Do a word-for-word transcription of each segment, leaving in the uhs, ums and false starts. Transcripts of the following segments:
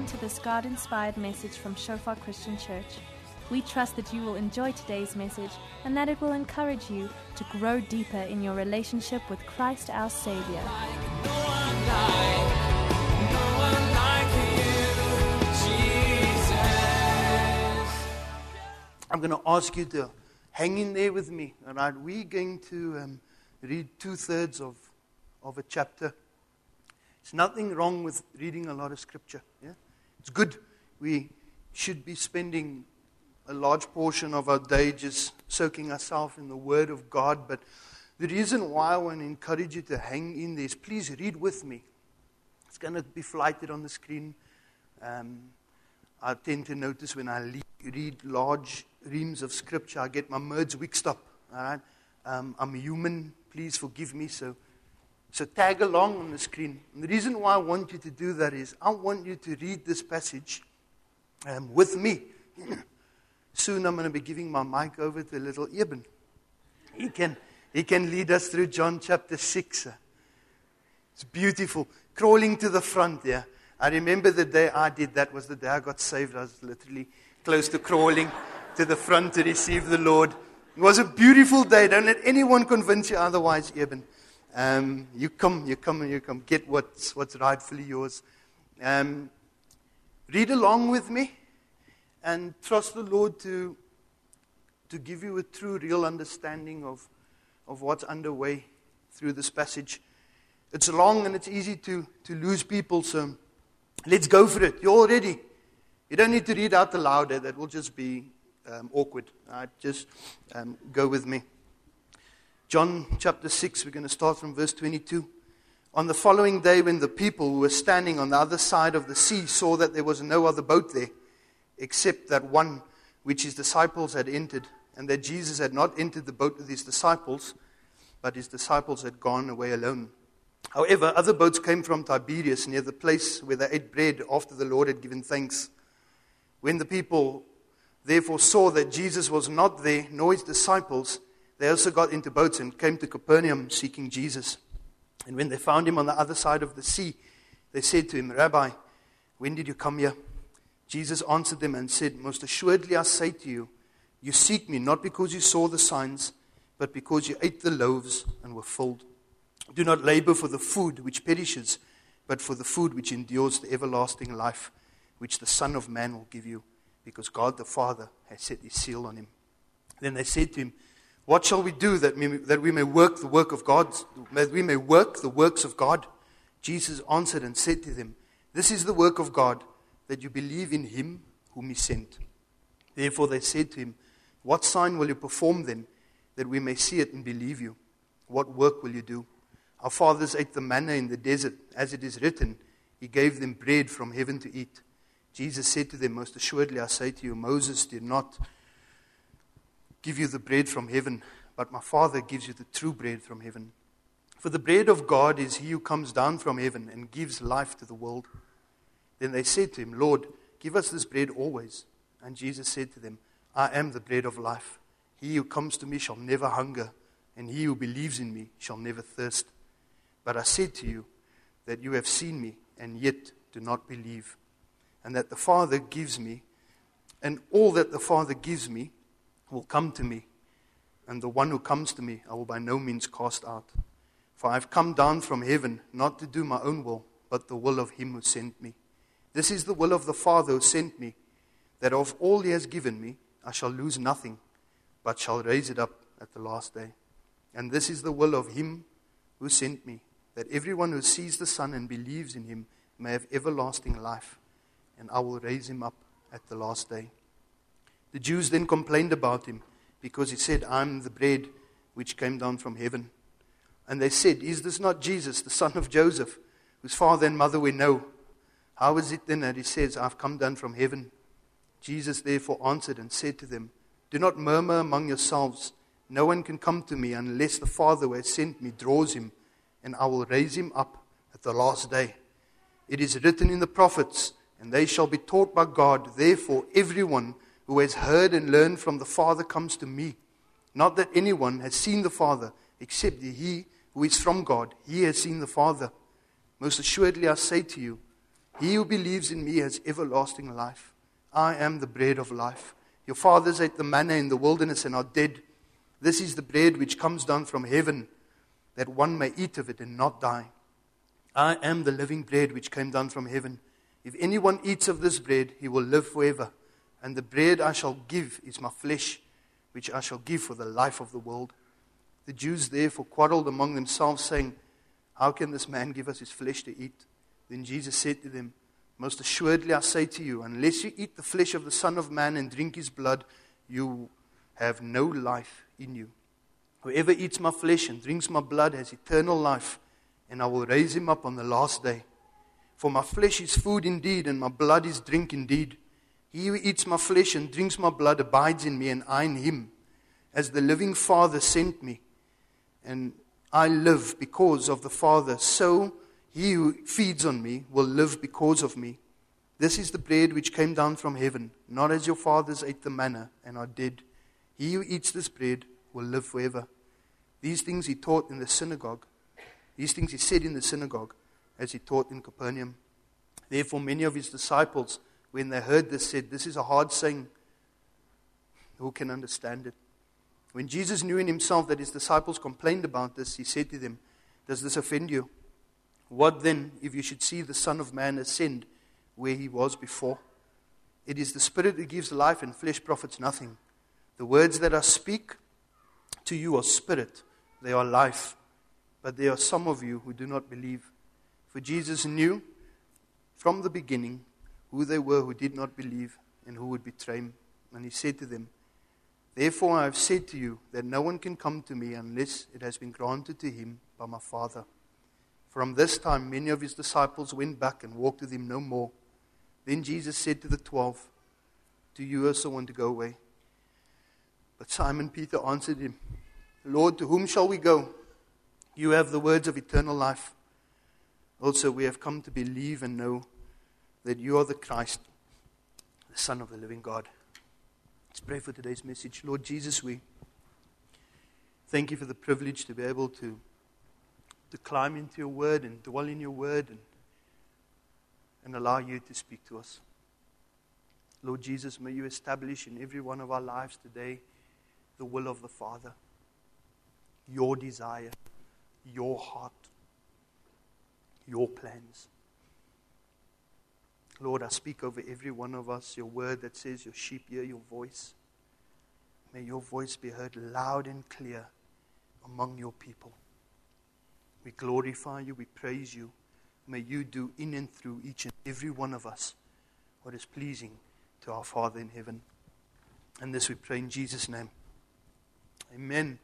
Welcome to this God-inspired message from Shofar Christian Church. We trust that you will enjoy today's message and that it will encourage you to grow deeper in your relationship with Christ our Savior. I'm going to ask you to hang in there with me. All right, we're going to um, read two-thirds of, of a chapter. There's nothing wrong with reading a lot of scripture. Yeah, it's good. We should be spending a large portion of our day just soaking ourselves in the Word of God. But the reason why I want to encourage you to hang in there is please read with me. It's going to be flighted on the screen. Um, I tend to notice when I read large reams of scripture, I get my words mixed up. All right, um, I'm human. Please forgive me. So. So tag along on the screen. And the reason why I want you to do that is I want you to read this passage um, with me. Soon I'm going to be giving my mic over to little Eben. He can, he can lead us through John chapter six. It's beautiful. Crawling to the front there. I remember the day I did that was the day I got saved. I was literally close to crawling to the front to receive the Lord. It was a beautiful day. Don't let anyone convince you otherwise, Eben. Um, you come, you come, and you come. Get what's what's rightfully yours. Um, read along with me, and trust the Lord to to give you a true, real understanding of of what's underway through this passage. It's long and it's easy to to lose people. So let's go for it. You're all ready. You don't need to read out aloud. That will just be um, awkward. Right? Just um, go with me. John chapter six, we're going to start from verse twenty-two. On the following day, when the people who were standing on the other side of the sea saw that there was no other boat there, except that one which his disciples had entered, and that Jesus had not entered the boat with his disciples, but his disciples had gone away alone. However, other boats came from Tiberias, near the place where they ate bread after the Lord had given thanks. When the people therefore saw that Jesus was not there, nor his disciples, they also got into boats and came to Capernaum seeking Jesus. And when they found him on the other side of the sea, they said to him, Rabbi, when did you come here? Jesus answered them and said, Most assuredly I say to you, you seek me not because you saw the signs, but because you ate the loaves and were filled. Do not labor for the food which perishes, but for the food which endures to everlasting life, which the Son of Man will give you, because God the Father has set his seal on him. Then they said to him, What shall we do that we, that we may work the work of God, that we may work the works of God? Jesus answered and said to them, This is the work of God, that you believe in him whom he sent. Therefore they said to him, What sign will you perform then, that we may see it and believe you? What work will you do? Our fathers ate the manna in the desert, as it is written, He gave them bread from heaven to eat. Jesus said to them, Most assuredly I say to you, Moses did not give you the bread from heaven, but my Father gives you the true bread from heaven. For the bread of God is he who comes down from heaven and gives life to the world. Then they said to him, Lord, give us this bread always. And Jesus said to them, I am the bread of life. He who comes to me shall never hunger, and he who believes in me shall never thirst. But I said to you that you have seen me, and yet do not believe. And that the Father gives me, and all that the Father gives me, will come to me, and the one who comes to me I will by no means cast out. For I have come down from heaven, not to do my own will, but the will of him who sent me. This is the will of the Father who sent me, that of all he has given me I shall lose nothing, but shall raise it up at the last day. And this is the will of him who sent me, that everyone who sees the Son and believes in him may have everlasting life, and I will raise him up at the last day. The Jews then complained about him, because he said, I am the bread which came down from heaven. And they said, Is this not Jesus, the son of Joseph, whose father and mother we know? How is it then that he says, I have come down from heaven? Jesus therefore answered and said to them, Do not murmur among yourselves. No one can come to me unless the Father who has sent me draws him, and I will raise him up at the last day. It is written in the prophets, and they shall be taught by God. Therefore everyone who has heard and learned from the Father comes to me. Not that anyone has seen the Father, except he who is from God. He has seen the Father. Most assuredly I say to you, He who believes in me has everlasting life. I am the bread of life. Your fathers ate the manna in the wilderness and are dead. This is the bread which comes down from heaven, that one may eat of it and not die. I am the living bread which came down from heaven. If anyone eats of this bread, he will live forever. And the bread I shall give is my flesh, which I shall give for the life of the world. The Jews therefore quarreled among themselves, saying, how can this man give us his flesh to eat? Then Jesus said to them, most assuredly I say to you, unless you eat the flesh of the Son of Man and drink his blood, you have no life in you. Whoever eats my flesh and drinks my blood has eternal life, and I will raise him up on the last day. For my flesh is food indeed, and my blood is drink indeed. He who eats my flesh and drinks my blood abides in me, and I in him. As the living Father sent me, and I live because of the Father, so he who feeds on me will live because of me. This is the bread which came down from heaven, not as your fathers ate the manna and are dead. He who eats this bread will live forever. These things he taught in the synagogue. These things he said in the synagogue, as he taught in Capernaum. Therefore many of his disciples, when they heard this, said, this is a hard saying. Who can understand it? When Jesus knew in himself that his disciples complained about this, he said to them, does this offend you? What then, if you should see the Son of Man ascend where he was before? It is the Spirit that gives life, and flesh profits nothing. The words that I speak to you are spirit, they are life. But there are some of you who do not believe. For Jesus knew from the beginning who they were who did not believe and who would betray him. And he said to them, therefore I have said to you that no one can come to me unless it has been granted to him by my Father. From this time many of his disciples went back and walked with him no more. Then Jesus said to the twelve, do you also want to go away? But Simon Peter answered him, Lord, to whom shall we go? You have the words of eternal life. Also we have come to believe and know that you are the Christ, the Son of the living God. Let's pray for today's message. Lord Jesus, we thank you for the privilege to be able to, to climb into your word and dwell in your word and, and allow you to speak to us. Lord Jesus, may you establish in every one of our lives today the will of the Father, your desire, your heart, your plans. Lord, I speak over every one of us, your word that says your sheep hear your voice. May your voice be heard loud and clear among your people. We glorify you, we praise you. May you do in and through each and every one of us what is pleasing to our Father in heaven. And this we pray in Jesus' name. Amen.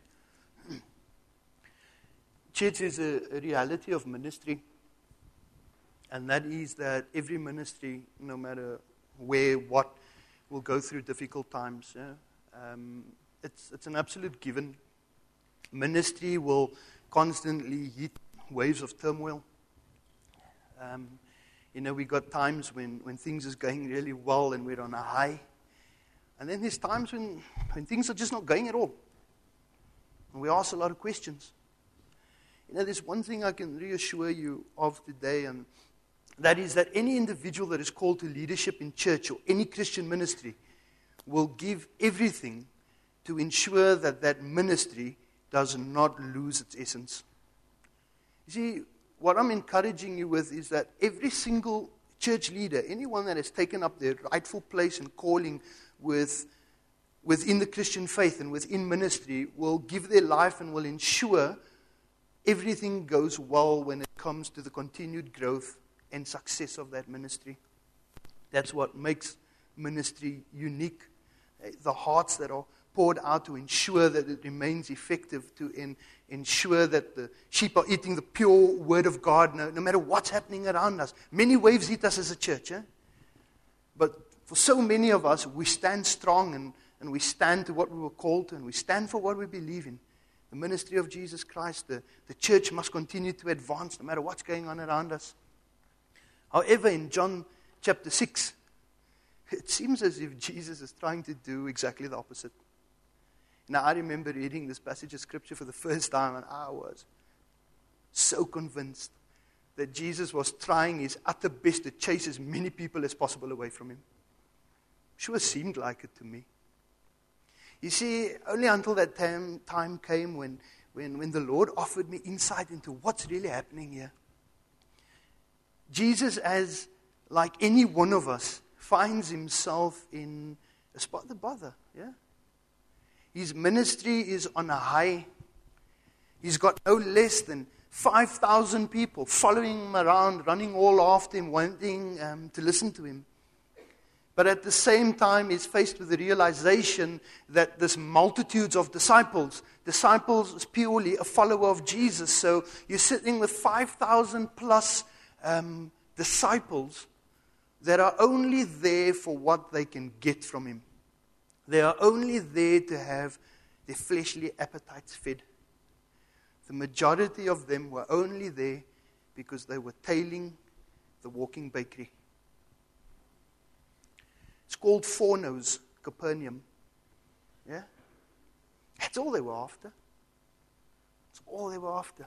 Church is a, a reality of ministry. And that is that every ministry, no matter where, what, will go through difficult times. Yeah? Um, it's, it's an absolute given. Ministry will constantly hit waves of turmoil. Um, you know, we got times when, when things is going really well and we're on a high. And then there's times when, when things are just not going at all. And we ask a lot of questions. You know, there's one thing I can reassure you of today, and that is that any individual that is called to leadership in church or any Christian ministry will give everything to ensure that that ministry does not lose its essence. You see, what I'm encouraging you with is that every single church leader, anyone that has taken up their rightful place and calling with, within the Christian faith and within ministry, will give their life and will ensure everything goes well when it comes to the continued growth and success of that ministry. That's what makes ministry unique. The hearts that are poured out to ensure that it remains effective, to in, ensure that the sheep are eating the pure word of God, no, no matter what's happening around us. Many waves hit us as a church, eh? But for so many of us, we stand strong and, and we stand to what we were called to, and we stand for what we believe in. The ministry of Jesus Christ, the, the church must continue to advance no matter what's going on around us. However, in John chapter six, it seems as if Jesus is trying to do exactly the opposite. Now, I remember reading this passage of Scripture for the first time, and I was so convinced that Jesus was trying his utter best to chase as many people as possible away from him. Sure seemed like it to me. You see, only until that time, time came when, when, when the Lord offered me insight into what's really happening here. Jesus, as like any one of us, finds himself in a spot to bother. Yeah? His ministry is on a high. He's got no less than five thousand people following him around, running all after him, wanting um, to listen to him. But at the same time, he's faced with the realization that this multitudes of disciples, disciples is purely a follower of Jesus. So you're sitting with five thousand plus um, disciples that are only there for what they can get from him. They are only there to have their fleshly appetites fed. The majority of them were only there because they were tailing the walking bakery. It's called Fornos, Capernaum. Yeah? That's all they were after. That's all they were after.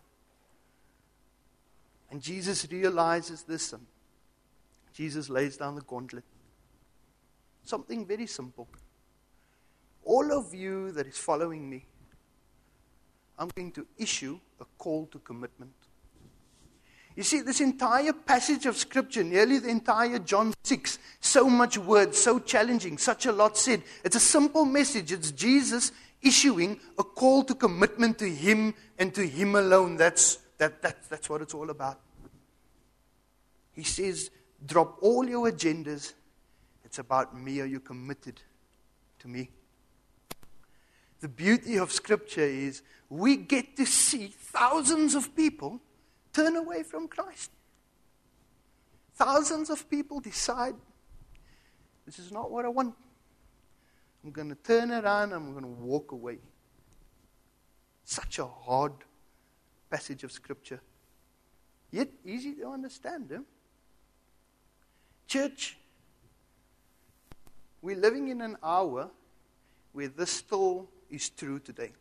And Jesus realizes this. And Jesus lays down the gauntlet. Something very simple. All of you that is following me, I'm going to issue a call to commitment. You see, this entire passage of Scripture, nearly the entire John six, so much word, so challenging, such a lot said. It's a simple message. It's Jesus issuing a call to commitment to Him and to Him alone. That's, that, that, that's what it's all about. He says, drop all your agendas. It's about me. Are you committed to me? The beauty of Scripture is we get to see thousands of people turn away from Christ. Thousands of people decide, this is not what I want. I'm going to turn around and I'm going to walk away. Such a hard passage of Scripture. Yet easy to understand. Eh? Church, we're living in an hour where this still is true today.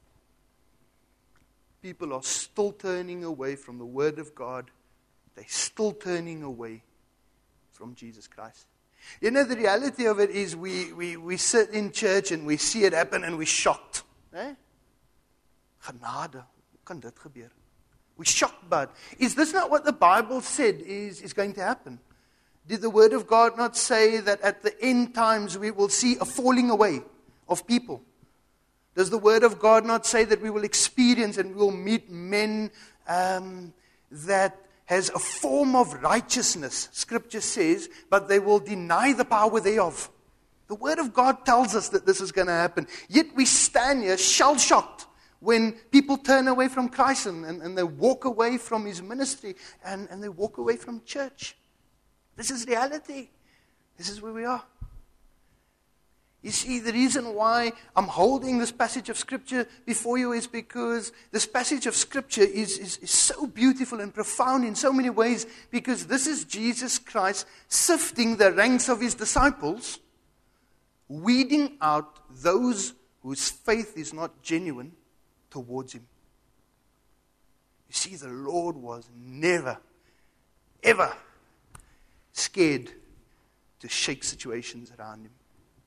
People are still turning away from the Word of God. They're still turning away from Jesus Christ. You know, the reality of it is we, we, we sit in church and we see it happen and we're shocked. Eh? Genade, hoe kan dit gebeur? We're shocked by it. Is this not what the Bible said is, is going to happen? Did the Word of God not say that at the end times we will see a falling away of people? Does the Word of God not say that we will experience and we will meet men um, that has a form of righteousness, Scripture says, but they will deny the power thereof? The Word of God tells us that this is going to happen. Yet we stand here shell-shocked when people turn away from Christ and, and, and they walk away from His ministry and, and they walk away from church. This is reality. This is where we are. You see, the reason why I'm holding this passage of Scripture before you is because this passage of Scripture is, is, is so beautiful and profound in so many ways, because this is Jesus Christ sifting the ranks of His disciples, weeding out those whose faith is not genuine towards Him. You see, the Lord was never, ever scared to shake situations around Him.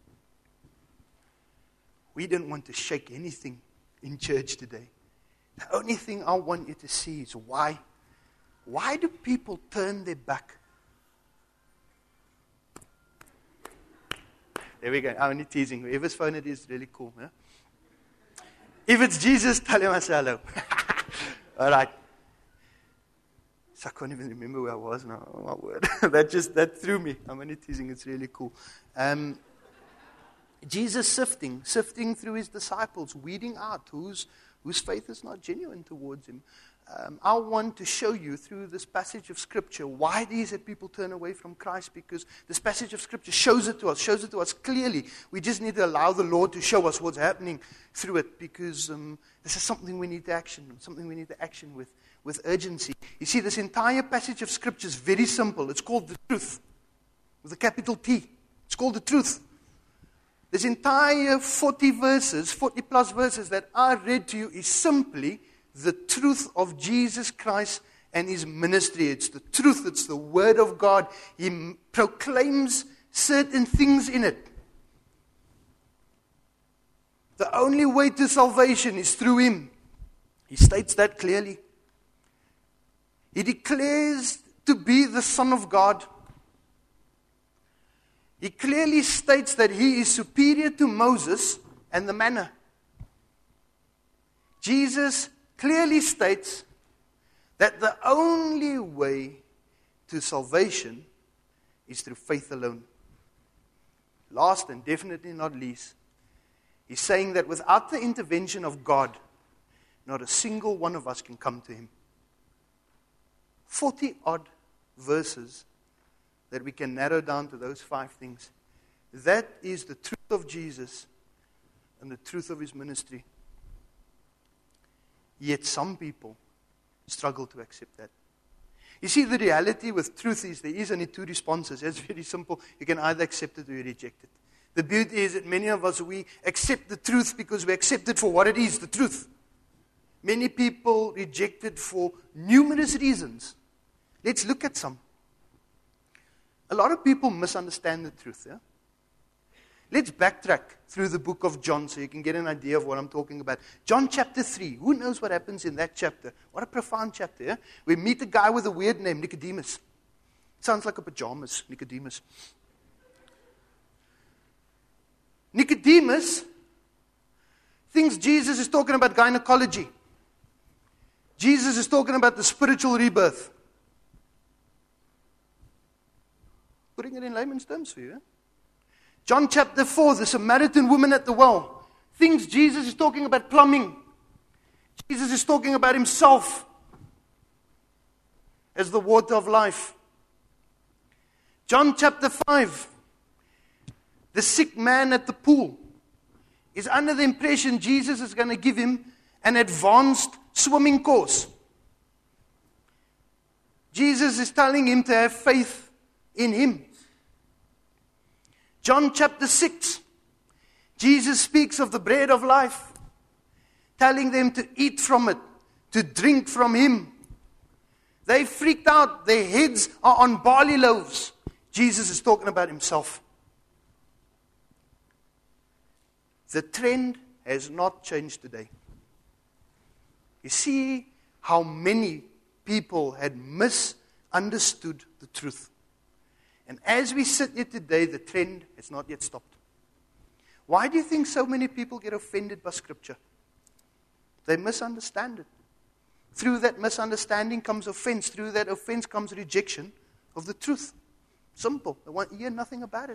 We don't want to shake anything in church today. The only thing I want you to see is why. Why do people turn their back? There we go. I'm only teasing. Whoever's phone it is, really cool. Huh? If it's Jesus, tell him I say hello. All right. So I can't even remember where I was now. Oh, my word. that just that threw me. I'm only teasing. It's really cool. Um, Jesus sifting, sifting through His disciples, weeding out whose, whose faith is not genuine towards Him. Um, I want to show you through this passage of Scripture why it is that people turn away from Christ, because this passage of Scripture shows it to us, shows it to us clearly. We just need to allow the Lord to show us what's happening through it, because um, this is something we need to action, something we need to action with, with urgency. You see, this entire passage of Scripture is very simple. It's called the truth, with a capital T. It's called the truth. This entire forty verses, forty plus verses that I read to you is simply the truth of Jesus Christ and his ministry. It's the truth. It's the word of God. He m- proclaims certain things in it. The only way to salvation is through him. He states that clearly. He declares to be the Son of God. He clearly states that he is superior to Moses and the manna. Jesus clearly states that the only way to salvation is through faith alone. Last and definitely not least, he's saying that without the intervention of God, not a single one of us can come to him. Forty-odd verses that we can narrow down to those five things. That is the truth of Jesus and the truth of his ministry. Yet some people struggle to accept that. You see, the reality with truth is there is only two responses. It's very simple. You can either accept it or you reject it. The beauty is that many of us, we accept the truth because we accept it for what it is, the truth. Many people reject it for numerous reasons. Let's look at some. A lot of people misunderstand the truth. Yeah? Let's backtrack through the book of John so you can get an idea of what I'm talking about. John chapter three. Who knows what happens in that chapter? What a profound chapter. Yeah? We meet a guy with a weird name, Nicodemus. Sounds like a pajamas, Nicodemus. Nicodemus thinks Jesus is talking about gynecology. Jesus is talking about the spiritual rebirth. Putting it in layman's terms for you. Eh? John chapter four, the Samaritan woman at the well thinks Jesus is talking about plumbing. Jesus is talking about himself as the water of life. John chapter five, the sick man at the pool is under the impression Jesus is going to give him an advanced swimming course. Jesus is telling him to have faith in him. John chapter six, Jesus speaks of the bread of life, telling them to eat from it, to drink from him. They freaked out. Their heads are on barley loaves. Jesus is talking about himself. The trend has not changed today. You see how many people had misunderstood the truth. And as we sit here today, the trend has not yet stopped. Why do you think so many people get offended by Scripture? They misunderstand it. Through that misunderstanding comes offense. Through that offense comes rejection of the truth. Simple. They want to hear nothing about it.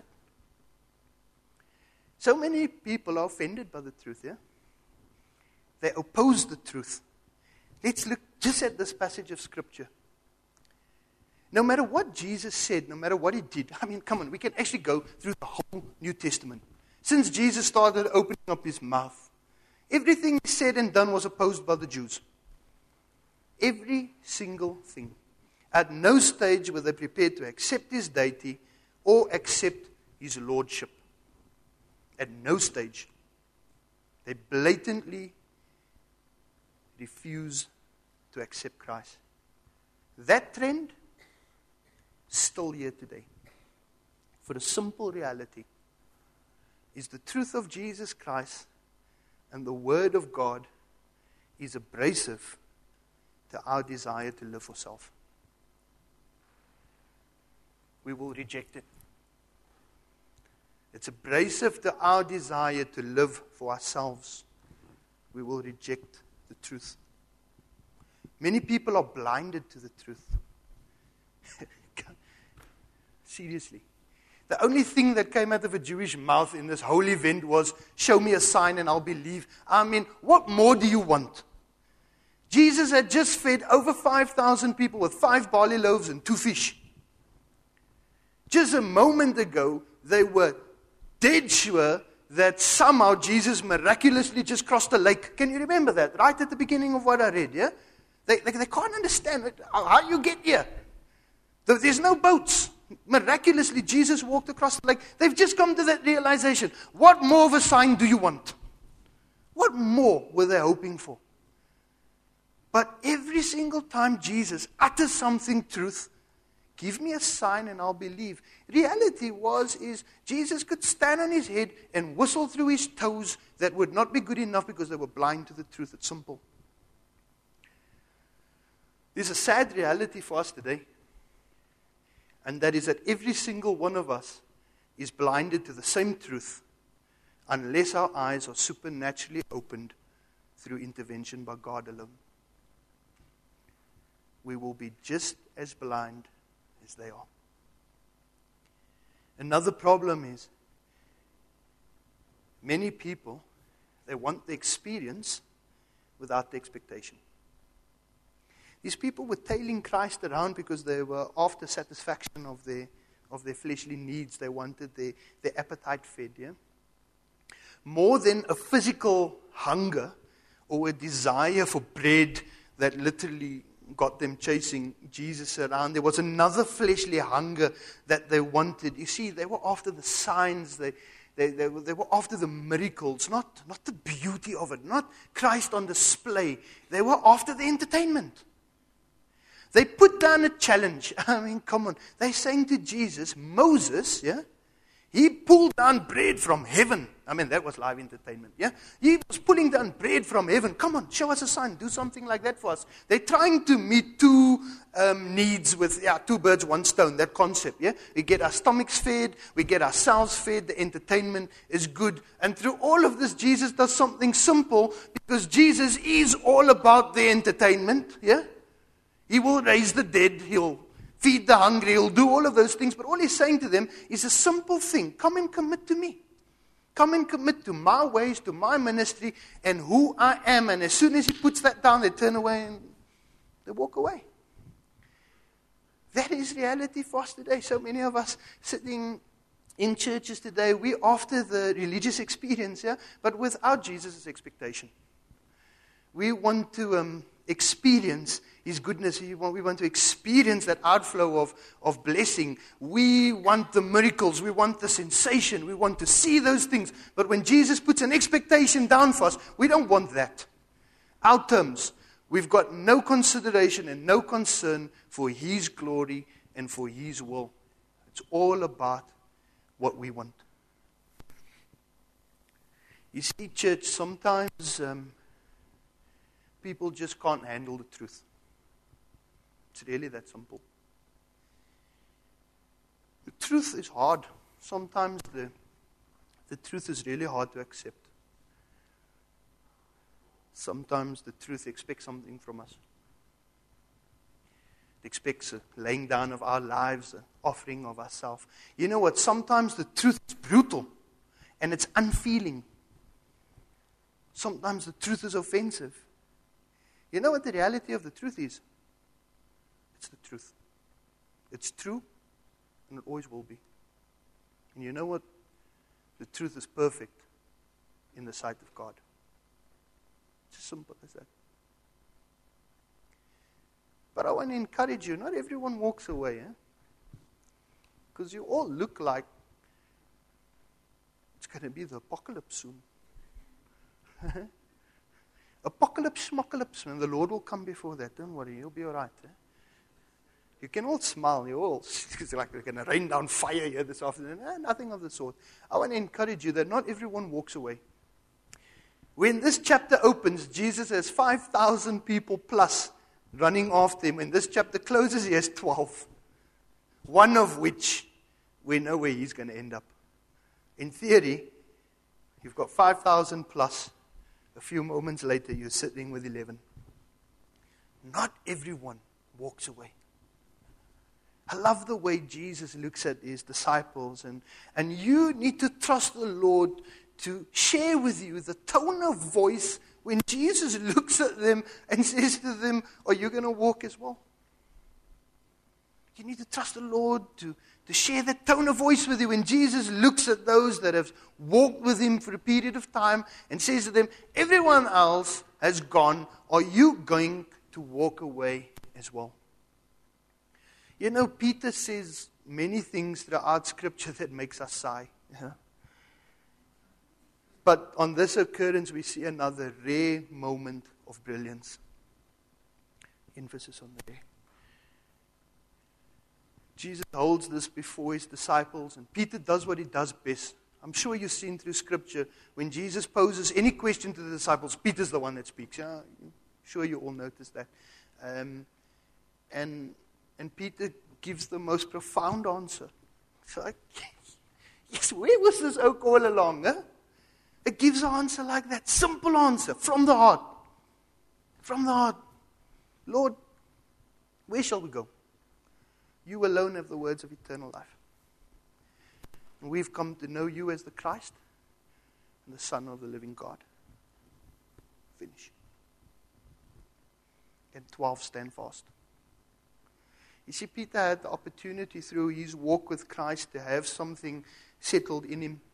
So many people are offended by the truth, yeah? They oppose the truth. Let's look just at this passage of Scripture. No matter what Jesus said, no matter what he did, I mean, come on, we can actually go through the whole New Testament. Since Jesus started opening up his mouth, everything he said and done was opposed by the Jews. Every single thing. At no stage were they prepared to accept his deity or accept his lordship. At no stage. They blatantly refuse to accept Christ. That trend still here today. For the simple reality is the truth of Jesus Christ and the Word of God is abrasive to our desire to live for self. We will reject it. It's abrasive to our desire to live for ourselves. We will reject the truth. Many people are blinded to the truth. Seriously. The only thing that came out of a Jewish mouth in this whole event was, show me a sign and I'll believe. I mean, what more do you want? Jesus had just fed over five thousand people with five barley loaves and two fish. Just a moment ago, they were dead sure that somehow Jesus miraculously just crossed the lake. Can you remember that? Right at the beginning of what I read, yeah? They, they, they can't understand it. How you get here? There's no boats. Miraculously, Jesus walked across the lake. They've just come to that realization. What more of a sign do you want? What more were they hoping for? But every every single time Jesus utters something truth, give me a sign and I'll believe. Reality was, is Jesus could stand on his head and whistle through his toes. That would not be good enough because they were blind to the truth. It's simple. There's a sad reality for us today. And that is that every single one of us is blinded to the same truth unless our eyes are supernaturally opened through intervention by God alone. We will be just as blind as they are. Another problem is many people, they want the experience without the expectation. These people were tailing Christ around because they were after satisfaction of their of their fleshly needs. They wanted their, their appetite fed. Yeah? More than a physical hunger or a desire for bread that literally got them chasing Jesus around. There was another fleshly hunger that they wanted. You see, they were after the signs. They They, they, were, they were after the miracles, not, not the beauty of it, not Christ on display. They were after the entertainment. They put down a challenge. I mean, come on. They're saying to Jesus, Moses, yeah, he pulled down bread from heaven. I mean, that was live entertainment, yeah. He was pulling down bread from heaven. Come on, show us a sign. Do something like that for us. They're trying to meet two um, needs with, yeah, two birds, one stone, that concept, yeah. We get our stomachs fed. We get ourselves fed. The entertainment is good. And through all of this, Jesus does something simple because Jesus is all about the entertainment, yeah. He will raise the dead. He'll feed the hungry. He'll do all of those things. But all he's saying to them is a simple thing. Come and commit to me. Come and commit to my ways, to my ministry, and who I am. And as soon as he puts that down, they turn away and they walk away. That is reality for us today. So many of us sitting in churches today, we're after the religious experience, yeah, but without Jesus' expectation. We want to um, experience His goodness. We want, we want to experience that outflow of, of blessing. We want the miracles. We want the sensation. We want to see those things. But when Jesus puts an expectation down for us, we don't want that. Our terms, we've got no consideration and no concern for His glory and for His will. It's all about what we want. You see, church, sometimes um, people just can't handle the truth. It's really that simple. The truth is hard. Sometimes the, the truth is really hard to accept. Sometimes the truth expects something from us. It expects a laying down of our lives, an offering of ourselves. You know what? Sometimes the truth is brutal and it's unfeeling. Sometimes the truth is offensive. You know what the reality of the truth is? It's the truth. It's true, and it always will be. And you know what? The truth is perfect in the sight of God. It's as simple as that. But I want to encourage you, not everyone walks away, eh? Because you all look like it's going to be the apocalypse soon. Apocalypse, schmocalypse, and the Lord will come before that. Don't worry, you'll be all right. Eh? You can all smile. You all, it's like we're going to rain down fire here this afternoon. Eh, nothing of the sort. I want to encourage you that not everyone walks away. When this chapter opens, Jesus has five thousand people plus running after him. When this chapter closes, he has twelve. One of which we know where he's going to end up. In theory, you've got five thousand plus. A few moments later, you're sitting with eleven. Not everyone walks away. I love the way Jesus looks at his disciples. And, and you need to trust the Lord to share with you the tone of voice when Jesus looks at them and says to them, are you going to walk as well? You need to trust the Lord to, to share that tone of voice with you when Jesus looks at those that have walked with him for a period of time and says to them, everyone else has gone. Are you going to walk away as well? You know, Peter says many things throughout Scripture that makes us sigh. Yeah? But on this occurrence, we see another rare moment of brilliance. Emphasis on the there. Jesus holds this before his disciples, and Peter does what he does best. I'm sure you've seen through Scripture, when Jesus poses any question to the disciples, Peter's the one that speaks. Yeah? I'm sure you all noticed that. Um, and and Peter gives the most profound answer. It's like, yes, where was this oak all along? Huh? It gives an answer like that, simple answer, from the heart. From the heart. Lord, where shall we go? You alone have the words of eternal life. And we've come to know you as the Christ and the Son of the living God. Finish. And twelve, stand fast. You see, Peter had the opportunity through his walk with Christ to have something settled in him.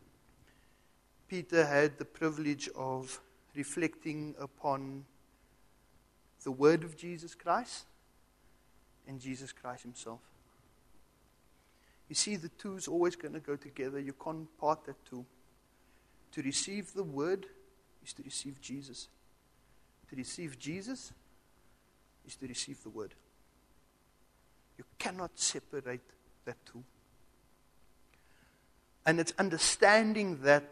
Peter had the privilege of reflecting upon the word of Jesus Christ and Jesus Christ himself. You see, the two is always going to go together. You can't part that two. To receive the word is to receive Jesus. To receive Jesus is to receive the word. You cannot separate that two. And it's understanding that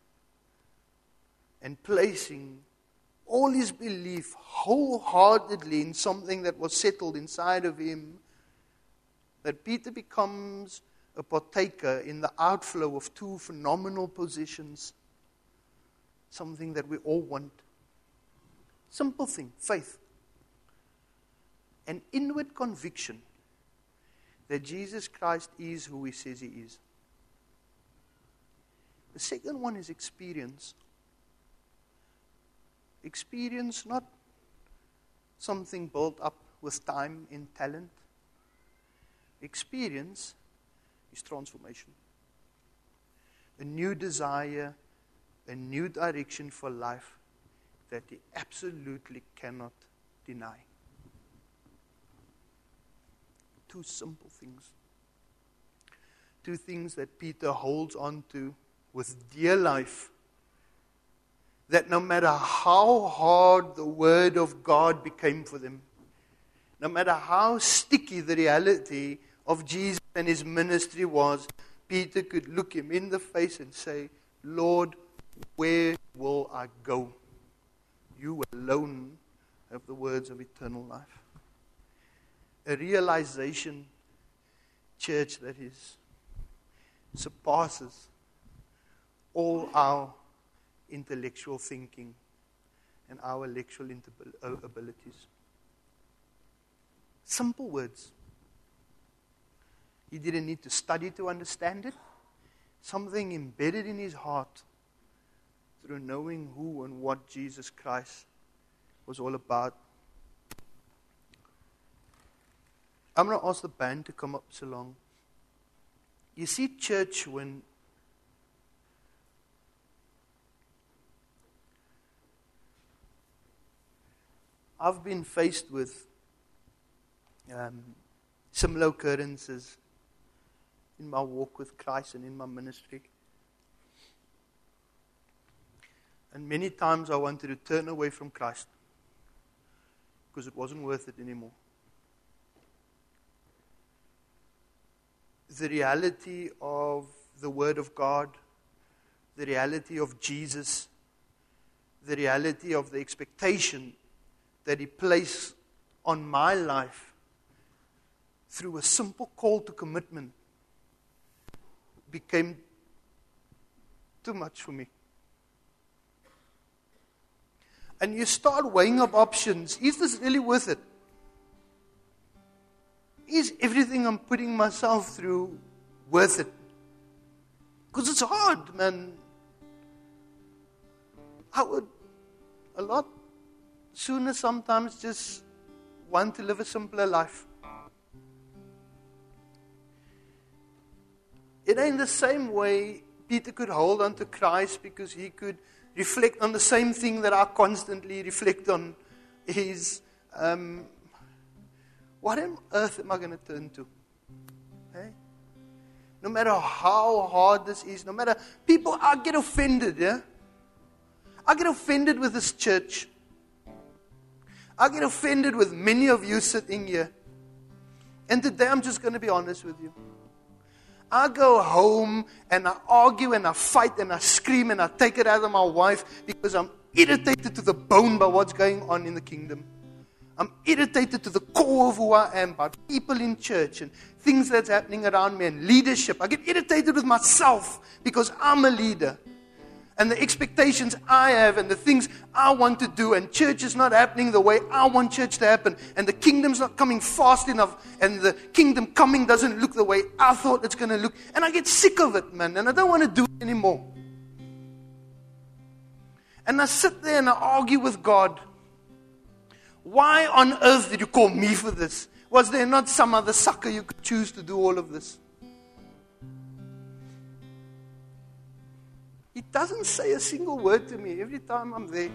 and placing all his belief wholeheartedly in something that was settled inside of him, that Peter becomes a partaker in the outflow of two phenomenal positions, something that we all want. Simple thing, faith. An inward conviction that Jesus Christ is who he says he is. The second one is experience. Experience, not something built up with time and talent. Experience is transformation. A new desire, a new direction for life that he absolutely cannot deny. Two simple things. Two things that Peter holds on to with dear life. That no matter how hard the word of God became for them, no matter how sticky the reality of Jesus and his ministry was, Peter could look him in the face and say, Lord, where will I go? You alone have the words of eternal life. A realization, church, that is surpasses all our intellectual thinking and our intellectual abilities. Simple words. He didn't need to study to understand it. Something embedded in his heart through knowing who and what Jesus Christ was all about. I'm going to ask the band to come up so long. You see, church, when I've been faced with um, similar occurrences in my walk with Christ and in my ministry. And many times I wanted to turn away from Christ because it wasn't worth it anymore. The reality of the Word of God, the reality of Jesus, the reality of the expectation that he placed on my life through a simple call to commitment became too much for me. And you start weighing up options. Is this really worth it? Is everything I'm putting myself through worth it? Because it's hard, man. I would a lot sooner sometimes just want to live a simpler life. It ain't the same way Peter could hold on to Christ because he could reflect on the same thing that I constantly reflect on is, um, what on earth am I going to turn to? Hey? No matter how hard this is, no matter, people, I get offended, yeah? I get offended with this church. I get offended with many of you sitting here. And today I'm just going to be honest with you. I go home and I argue and I fight and I scream and I take it out of my wife because I'm irritated to the bone by what's going on in the kingdom. I'm irritated to the core of who I am, by people in church and things that's happening around me and leadership. I get irritated with myself because I'm a leader. And the expectations I have and the things I want to do, and church is not happening the way I want church to happen, and the kingdom's not coming fast enough, and the kingdom coming doesn't look the way I thought it's going to look. And I get sick of it, man, and I don't want to do it anymore. And I sit there and I argue with God. Why on earth did you call me for this? Was there not some other sucker you could choose to do all of this? He doesn't say a single word to me every time I'm there.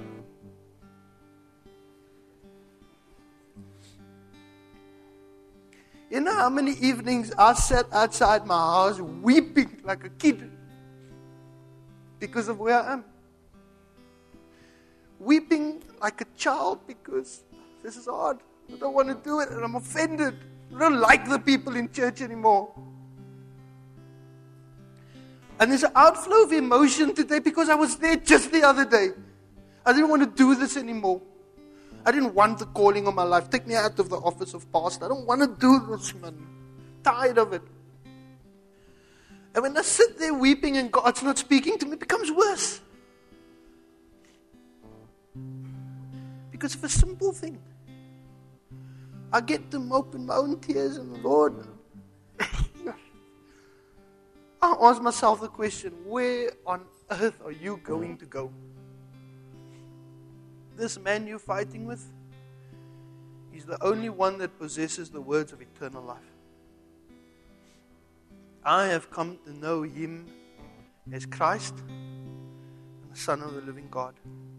You know how many evenings I sat outside my house weeping like a kid because of where I am? Weeping like a child because this is hard. I don't want to do it and I'm offended. I don't like the people in church anymore. And there's an outflow of emotion today because I was there just the other day. I didn't want to do this anymore. I didn't want the calling of my life. Take me out of the office of pastor. I don't want to do this, man. Tired of it. And when I sit there weeping and God's not speaking to me, it becomes worse. Because of a simple thing. I get to mope in my own tears and the Lord... I ask myself the question, where on earth are you going to go? This man you're fighting with, he's the only one that possesses the words of eternal life. I have come to know him as Christ and the Son of the living God.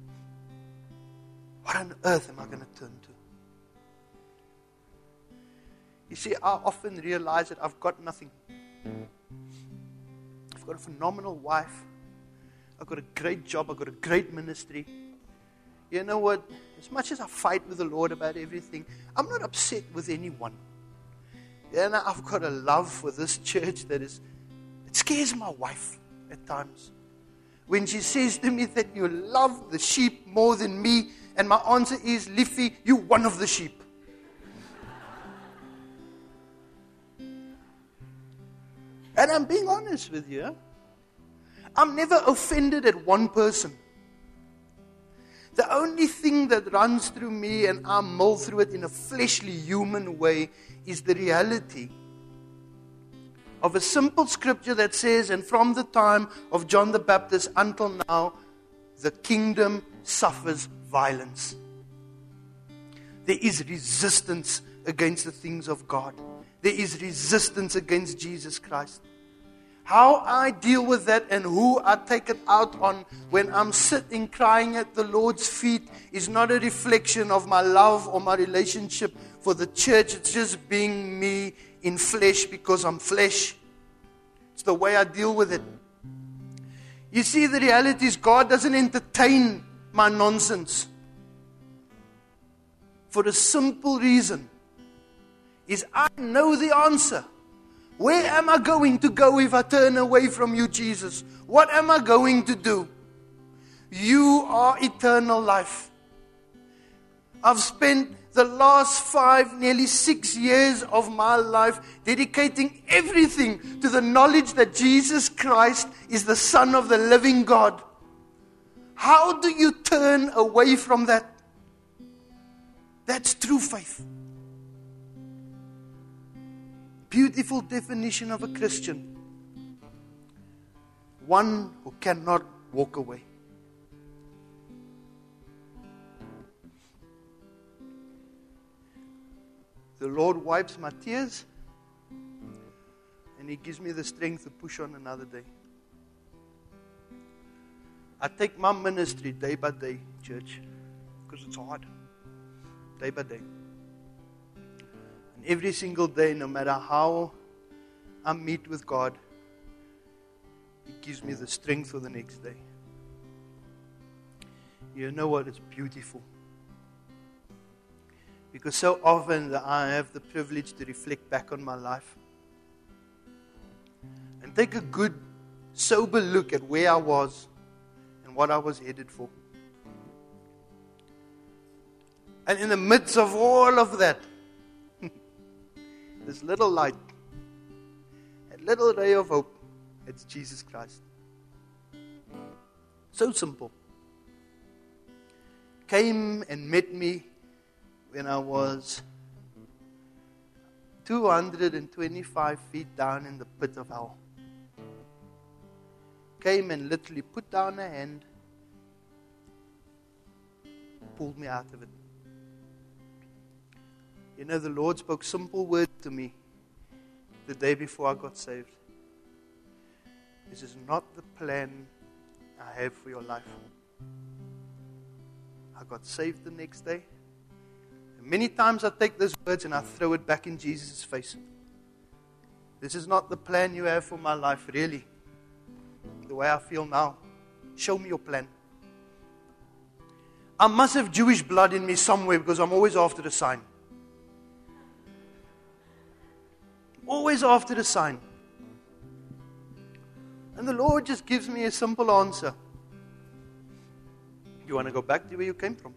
What on earth am I going to turn to? You see, I often realize that I've got nothing. I've got a phenomenal wife. I've got a great job. I've got a great ministry. You know what? As much as I fight with the Lord about everything, I'm not upset with anyone. And I've got a love for this church that is, it scares my wife at times. When she says to me that you love the sheep more than me, and my answer is, Liffy, you're one of the sheep. And I'm being honest with you. I'm never offended at one person. The only thing that runs through me and I mull through it in a fleshly human way is the reality of a simple scripture that says, and from the time of John the Baptist until now, the kingdom suffers violence. There is resistance against the things of God. There is resistance against Jesus Christ. How I deal with that and who I take it out on when I'm sitting crying at the Lord's feet is not a reflection of my love or my relationship for the church. It's just being me in flesh because I'm flesh. It's the way I deal with it. You see, the reality is God doesn't entertain my nonsense. For a simple reason. Is I know the answer. Where am I going to go if I turn away from you, Jesus? What am I going to do? You are eternal life. I've spent the last five, nearly six years of my life dedicating everything to the knowledge that Jesus Christ is the Son of the living God. How do you turn away from that? That's true faith. Beautiful definition of a Christian. One who cannot walk away. The Lord wipes my tears and He gives me the strength to push on another day. I take my ministry day by day, church, because it's hard. Day by day. And every single day, no matter how I meet with God, He gives me the strength for the next day. You know what? It's beautiful. Because so often that I have the privilege to reflect back on my life and take a good, sober look at where I was and what I was headed for. And in the midst of all of that, this little light, a little ray of hope, it's Jesus Christ. So simple. Came and met me when I was two hundred twenty-five feet down in the pit of hell. Came and literally put down a hand, pulled me out of it. You know, the Lord spoke simple words to me the day before I got saved. This is not the plan I have for your life. I got saved the next day. And many times I take those words and I throw it back in Jesus' face. This is not the plan you have for my life, really. The way I feel now. Show me your plan. I must have Jewish blood in me somewhere because I'm always after the sign. Always after the sign. And the Lord just gives me a simple answer. You want to go back to where you came from?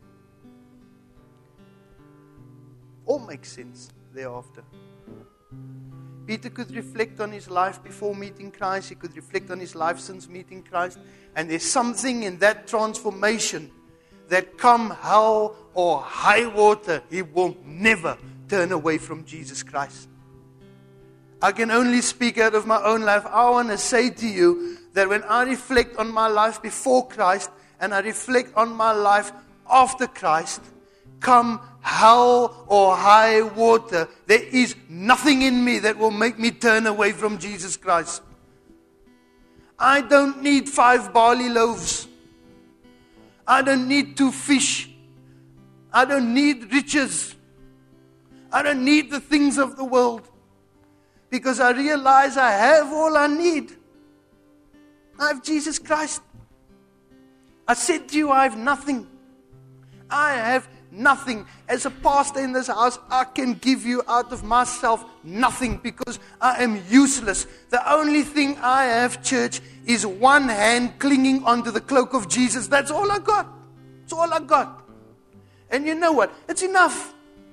All makes sense thereafter. Peter could reflect on his life before meeting Christ. He could reflect on his life since meeting Christ. And there's something in that transformation that come hell or high water, he will never turn away from Jesus Christ. I can only speak out of my own life. I want to say to you that when I reflect on my life before Christ and I reflect on my life after Christ, come hell or high water, there is nothing in me that will make me turn away from Jesus Christ. I don't need five barley loaves. I don't need two fish. I don't need riches. I don't need the things of the world. Because I realize I have all I need. I have Jesus Christ. I said to you, I have nothing. I have nothing. As a pastor in this house, I can give you out of myself nothing because I am useless. The only thing I have, church, is one hand clinging onto the cloak of Jesus. That's all I got. That's all I got. And you know what? It's enough.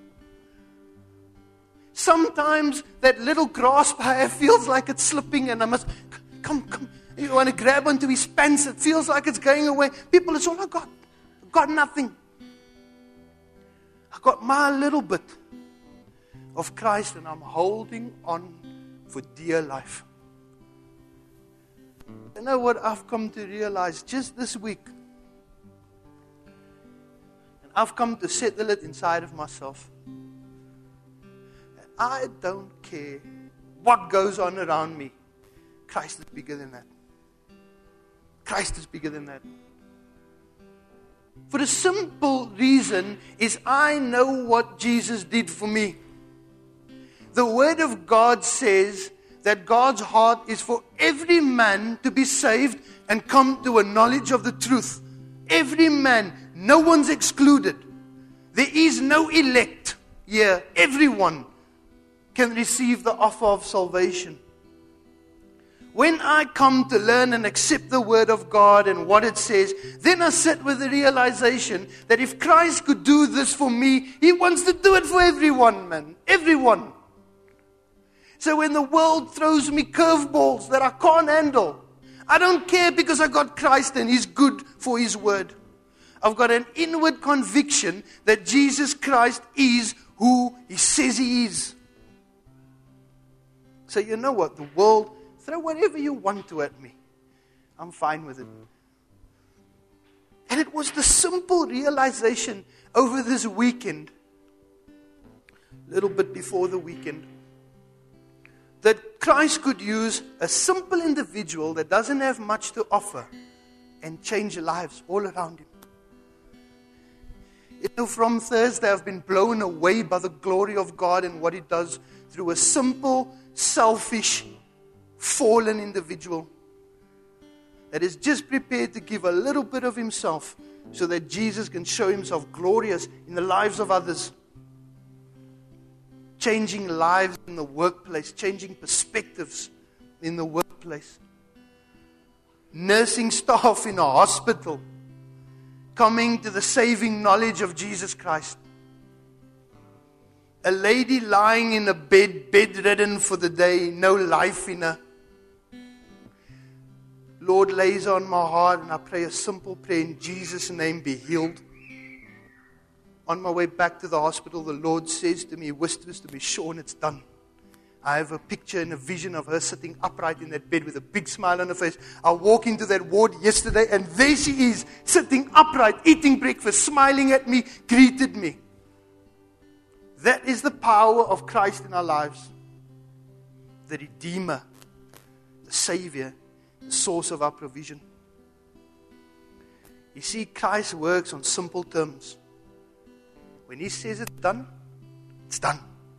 Sometimes that little grasp I have feels like it's slipping and I must, come, come. You want to grab onto his pants. It feels like it's going away. People, it's all I got. I've got nothing. I got my little bit of Christ and I'm holding on for dear life. You know what I've come to realize just this week? And I've come to settle it inside of myself. I don't care what goes on around me. Christ is bigger than that. Christ is bigger than that. For the simple reason is I know what Jesus did for me. The Word of God says that God's heart is for every man to be saved and come to a knowledge of the truth. Every man, no one's excluded. There is no elect here. Everyone can receive the offer of salvation. When I come to learn and accept the Word of God and what it says, then I sit with the realization that if Christ could do this for me, He wants to do it for everyone, man. Everyone. So when the world throws me curveballs that I can't handle, I don't care because I got Christ and He's good for His Word. I've got an inward conviction that Jesus Christ is who He says He is. So you know what? The world, throw whatever you want to at me. I'm fine with it. And it was the simple realization over this weekend, a little bit before the weekend, that Christ could use a simple individual that doesn't have much to offer and change lives all around him. You know, from Thursday I've been blown away by the glory of God and what He does through a simple, selfish, fallen individual that is just prepared to give a little bit of himself so that Jesus can show Himself glorious in the lives of others. changing lives in the workplace, changing perspectives in the workplace. Nursing staff in a hospital coming to the saving knowledge of Jesus Christ. A lady lying in a bed, bedridden for the day, no life in her. Lord lays on my heart and I pray a simple prayer in Jesus' name, be healed. On my way back to the hospital, the Lord says to me, whispers to me, Sean, it's done. I have a picture and a vision of her sitting upright in that bed with a big smile on her face. I walked into that ward yesterday and there she is, sitting upright, eating breakfast, smiling at me, greeted me. That is the power of Christ in our lives. The Redeemer, the Savior, the source of our provision. You see, Christ works on simple terms. When He says it's done, it's done.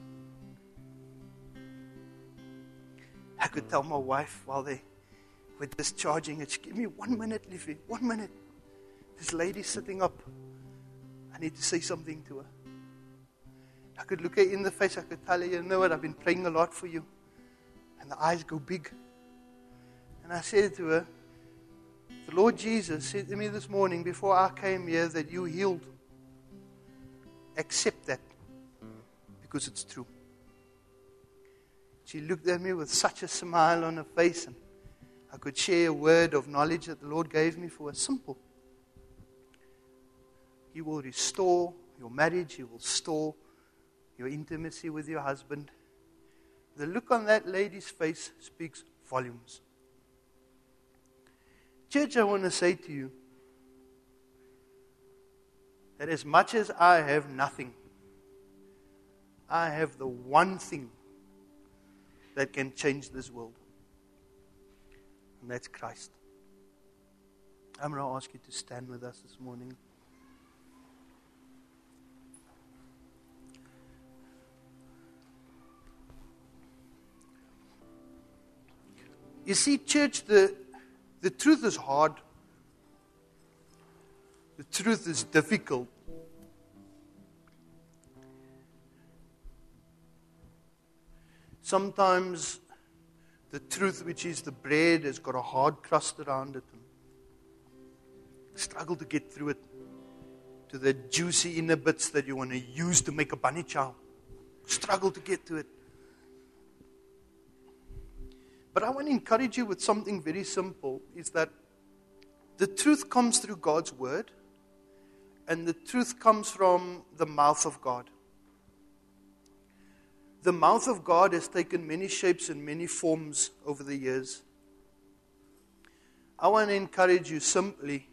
I could tell my wife while they were discharging it, she give me one minute, Livy, one minute. This lady's sitting up. I need to say something to her. I could look her in the face, I could tell her, you know what, I've been praying a lot for you. And the eyes go big. And I said to her, the Lord Jesus said to me this morning before I came here that you healed. Accept that because it's true. She looked at me with such a smile on her face, and I could share a word of knowledge that the Lord gave me for her. Simple. He will restore your marriage. He will restore your intimacy with your husband. The look on that lady's face speaks volumes. Church, I want to say to you that as much as I have nothing, I have the one thing that can change this world. And that's Christ. I'm going to ask you to stand with us this morning. You see, church, the, the truth is hard. The truth is difficult. Sometimes the truth, which is the bread, has got a hard crust around it. And struggle to get through it. To the juicy inner bits that you want to use to make a bunny chow. Struggle to get to it. But I want to encourage you with something very simple, is that the truth comes through God's word, and the truth comes from the mouth of God. The mouth of God has taken many shapes and many forms over the years. I want to encourage you simply,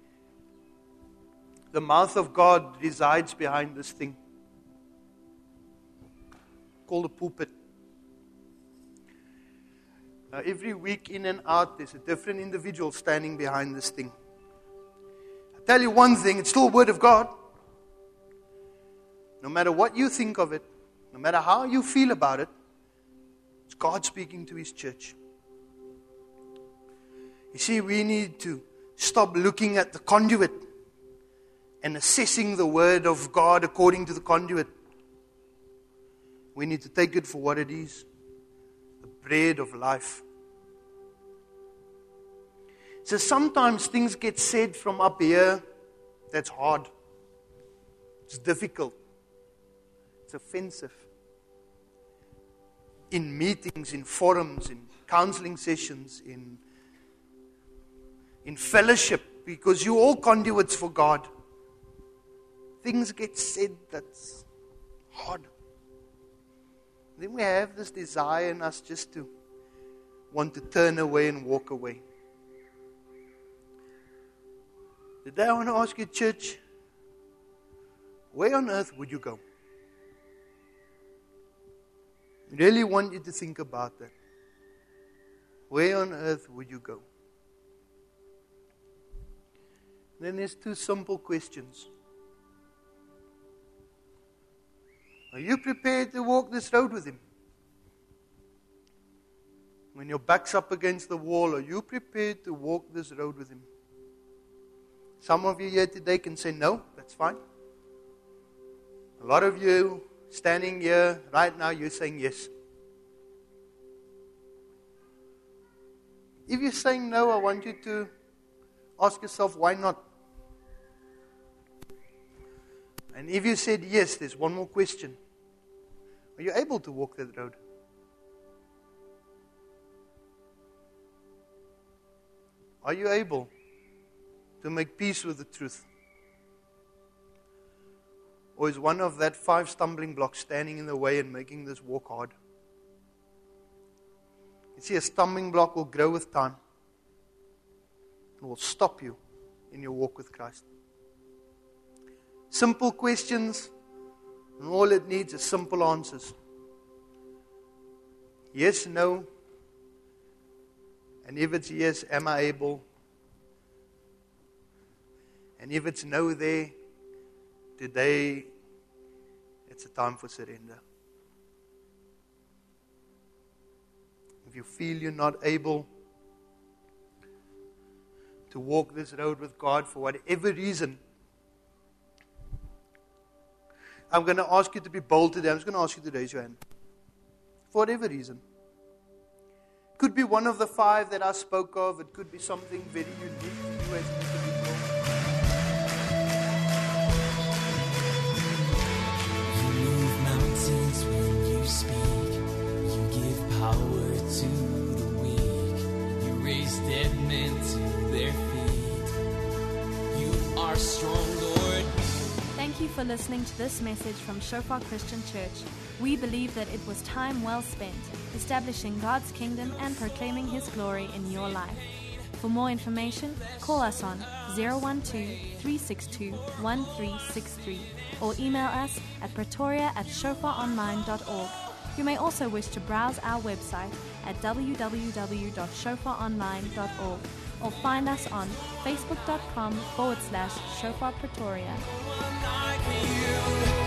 the mouth of God resides behind this thing called a pulpit. Now, every week in and out, there's a different individual standing behind this thing. I tell you one thing, it's still Word of God. No matter what you think of it, no matter how you feel about it, it's God speaking to His church. You see, we need to stop looking at the conduit and assessing the Word of God according to the conduit. We need to take it for what it is, the bread of life. So sometimes things get said from up here that's hard. It's difficult. It's offensive. In meetings, in forums, in counseling sessions, in, in fellowship, because you're all conduits for God. Things get said that's hard. Then we have this desire in us just to want to turn away and walk away. Today I want to ask you, church, where on earth would you go? I really want you to think about that. Where on earth would you go? Then there's two simple questions. Are you prepared to walk this road with Him? When your back's up against the wall, are you prepared to walk this road with Him? Some of you here today can say no, that's fine. A lot of you standing here right now, you're saying yes. If you're saying no, I want you to ask yourself, why not? And if you said yes, there's one more question. Are you able to walk that road? Are you able to make peace with the truth? Or is one of that five stumbling blocks standing in the way and making this walk hard? You see, a stumbling block will grow with time. It will stop you in your walk with Christ. Simple questions, and all it needs is simple answers. Yes, no. And if it's yes, am I able? And if it's no there, today, it's a time for surrender. If you feel you're not able to walk this road with God for whatever reason, I'm going to ask you to be bold today. I'm just going to ask you to raise your hand. For whatever reason. Could be one of the five that I spoke of. It could be something very unique to you as an individual. You move mountains when you speak. You give power to the weak. You raise dead men to their feet. You are strong, Lord. Thank you for listening to this message from Shofar Christian Church. We believe that it was time well spent, establishing God's kingdom and proclaiming His glory in your life. For more information, call us on zero one two, three six two, one three six three or email us at pretoria at shofar online dot org. You may also wish to browse our website at w w w dot shofar online dot org or find us on facebook dot com forward slash Shofar Pretoria. Like you.